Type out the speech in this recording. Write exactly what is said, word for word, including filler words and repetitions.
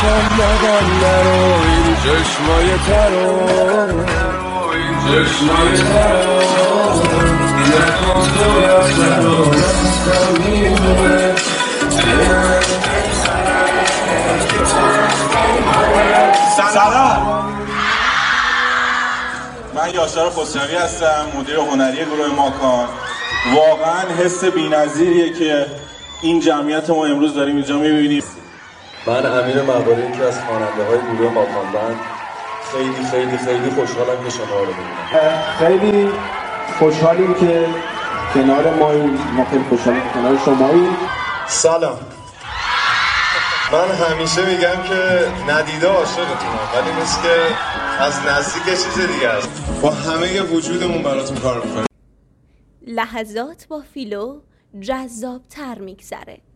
کن ببندر و این چشمای ترو این چشمای ترو نکن صورت رو دستم میمونه سلام، من یاشار خسروی هستم، مدیر هنری گروه ماکان. واقعا حس بی‌نظیریه که این جمعیت ما امروز داریم اینجا می‌بینیم. من امیر مقبری، یکی از خواننده‌های گروه ماکان بند، خیلی خیلی خیلی خوشحالم که شما رو می‌بینم. خیلی خوشحالیم که کنار ماییم، ما خیلی خوشحالیم کنار شماییم. سلام، من همیشه میگم که ندیده عاشقتونم، ولی مثل که از نزدیک چیز دیگه است. با همه وجودمون براتون کار میکنیم. لحظات با فیلو جذاب‌تر میگذره.